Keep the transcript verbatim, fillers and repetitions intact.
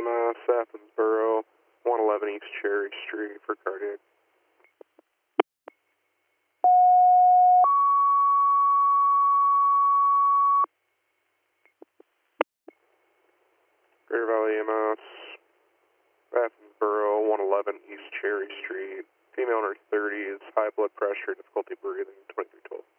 M S, Athensboro, one eleven East Cherry Street for cardiac. Greater Valley E M S, Athensboro, one eleven East Cherry Street. Female under thirty is high blood pressure, difficulty breathing, twenty-three twelve.